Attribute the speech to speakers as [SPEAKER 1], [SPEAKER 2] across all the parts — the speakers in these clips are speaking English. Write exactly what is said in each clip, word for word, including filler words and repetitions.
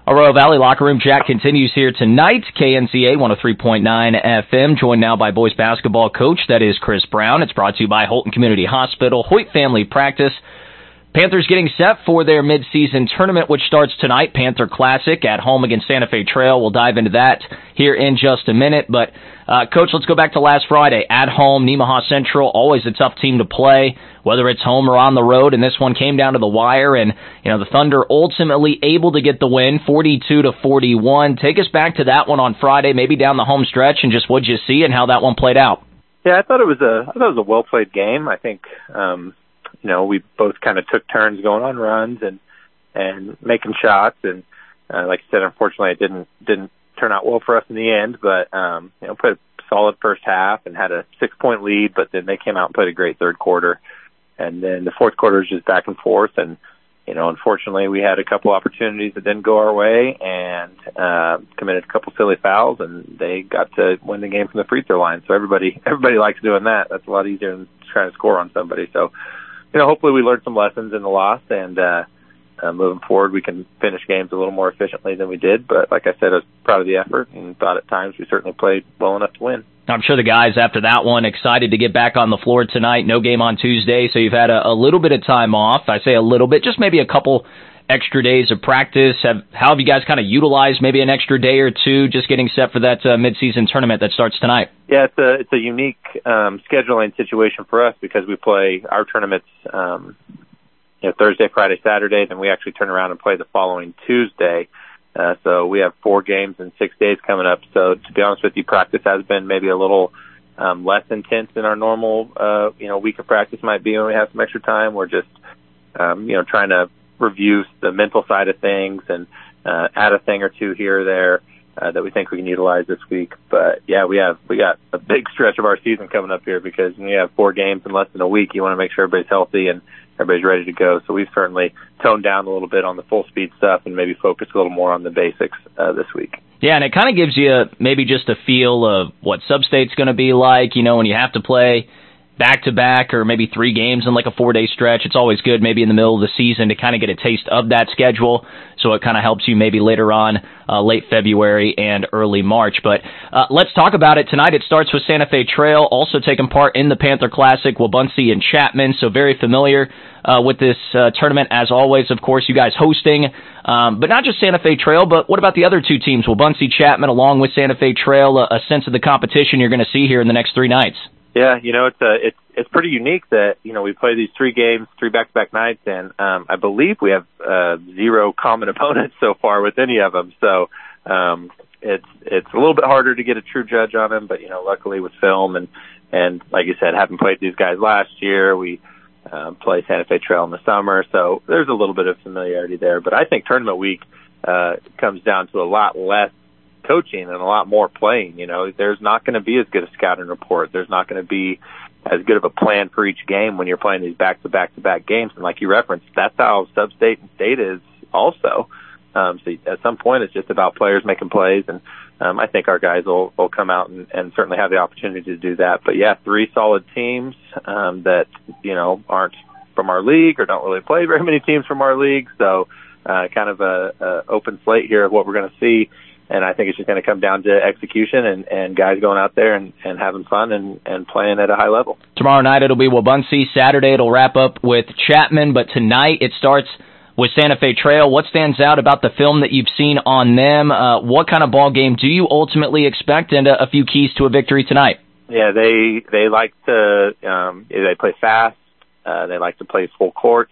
[SPEAKER 1] Our Royal Valley Locker Room Chat continues here tonight. K N C A one oh three point nine F M, joined now by boys basketball coach, that is Chris Brown. It's brought to you by Holton Community Hospital, Hoyt Family Practice. Panthers getting set for their midseason tournament, which starts tonight. Panther Classic at home against Santa Fe Trail. We'll dive into that here in just a minute. But, uh, Coach, let's go back to last Friday. At home, Nemaha Central, always a tough team to play, whether it's home or on the road. And this one came down to the wire. And, you know, the Thunder ultimately able to get the win, forty-two to forty-one. Take us back to that one on Friday, maybe down the home stretch, and just what'd you see and how that one played out?
[SPEAKER 2] Yeah, I thought it was a, I thought it was a well-played game. I think, um, you know, we both kind of took turns going on runs and, and making shots. And, uh, like I said, unfortunately it didn't, didn't turn out well for us in the end, but, um, you know, put a solid first half and had a six point lead, but then they came out and played a great third quarter. And then the fourth quarter was just back and forth. And, you know, unfortunately we had a couple opportunities that didn't go our way and, uh, committed a couple silly fouls, and they got to win the game from the free throw line. So everybody, everybody likes doing that. That's a lot easier than trying to score on somebody. So, you know, hopefully we learned some lessons in the loss, and uh, uh, moving forward we can finish games a little more efficiently than we did. But like I said, I was proud of the effort and thought at times we certainly played well enough to win.
[SPEAKER 1] I'm sure the guys after that one excited to get back on the floor tonight. No game on Tuesday, so you've had a, a little bit of time off. I say a little bit, just maybe a couple extra days of practice. Have, how have you guys kind of utilized maybe an extra day or two just getting set for that uh, midseason tournament that starts tonight?
[SPEAKER 2] Yeah, it's a it's a unique um, scheduling situation for us because we play our tournaments um, you know, Thursday, Friday, Saturday, then we actually turn around and play the following Tuesday. Uh, so we have four games in six days coming up. So to be honest with you, practice has been maybe a little um, less intense than our normal uh, you know week of practice might be when we have some extra time. We're just um, you know trying to review the mental side of things and uh, add a thing or two here or there uh, that we think we can utilize this week. But yeah, we have we got a big stretch of our season coming up here because when you have four games in less than a week, you want to make sure everybody's healthy and everybody's ready to go. So we've certainly toned down a little bit on the full speed stuff and maybe focus a little more on the basics uh, this week.
[SPEAKER 1] Yeah, and it kind of gives you maybe just a feel of what Sub-State's going to be like, you know, when you have to play back-to-back or maybe three games in like a four-day stretch. It's always good maybe in the middle of the season to kind of get a taste of that schedule, so it kind of helps you maybe later on, uh, late February and early March. But uh, let's talk about it tonight. It starts with Santa Fe Trail, also taking part in the Panther Classic, Wabaunsee and Chapman, so very familiar uh, with this uh, tournament as always. Of course, you guys hosting, um, but not just Santa Fe Trail, but what about the other two teams, Wabaunsee, Chapman, along with Santa Fe Trail, a, a sense of the competition you're going to see here in the next three nights?
[SPEAKER 2] Yeah, you know, it's a, it's it's pretty unique that, you know, we play these three games, three back-to-back nights, and um, I believe we have uh, zero common opponents so far with any of them. So um, it's it's a little bit harder to get a true judge on them, but, you know, luckily with film and, and like you said, having played these guys last year, we um, play Santa Fe Trail in the summer, so there's a little bit of familiarity there. But I think tournament week uh, comes down to a lot less coaching and a lot more playing. You know, there's not going to be as good a scouting report. There's not going to be as good of a plan for each game when you're playing these back-to-back-to-back games. And like you referenced, that's how Sub-State and State is also. Um, so at some point, it's just about players making plays, and um, I think our guys will, will come out and, and certainly have the opportunity to do that. But yeah, three solid teams um, that, you know, aren't from our league or don't really play very many teams from our league. So uh, kind of a, a open slate here of what we're going to see. And I think it's just going to come down to execution and, and guys going out there and, and having fun and, and playing at a high level.
[SPEAKER 1] Tomorrow night it'll be Wabaunsee. Saturday it'll wrap up with Chapman. But tonight it starts with Santa Fe Trail. What stands out about the film that you've seen on them? Uh, what kind of ball game do you ultimately expect, and a, a few keys to a victory tonight?
[SPEAKER 2] Yeah, they they like to um, they play fast. Uh, they like to play full court.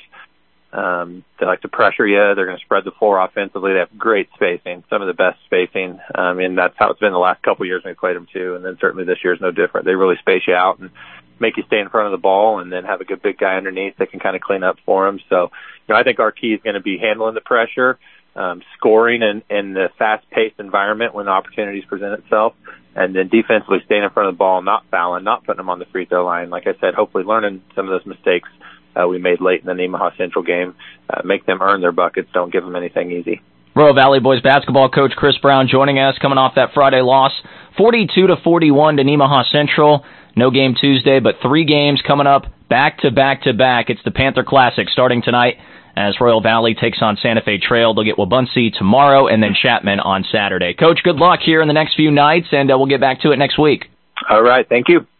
[SPEAKER 2] Um, they like to pressure you. They're going to spread the floor offensively. They have great spacing, some of the best spacing. Um, and that's how it's been the last couple of years when we played them too. And then certainly this year is no different. They really space you out and make you stay in front of the ball, and then have a good big guy underneath that can kind of clean up for them. So, you know, I think our key is going to be handling the pressure, um, scoring in, in the fast-paced environment when the opportunities present itself, and then defensively staying in front of the ball, not fouling, not putting them on the free throw line. Like I said, hopefully learning some of those mistakes Uh, we made late in the Nemaha Central game. Uh, make them earn their buckets. Don't give them anything easy.
[SPEAKER 1] Royal Valley boys basketball coach Chris Brown joining us, coming off that Friday loss, forty-two to forty-one to Nemaha Central. No game Tuesday, but three games coming up back to back to back. It's the Panther Classic starting tonight as Royal Valley takes on Santa Fe Trail. They'll get Wabaunsee tomorrow and then Chapman on Saturday. Coach, good luck here in the next few nights, and uh, we'll get back to it next week.
[SPEAKER 2] All right. Thank you.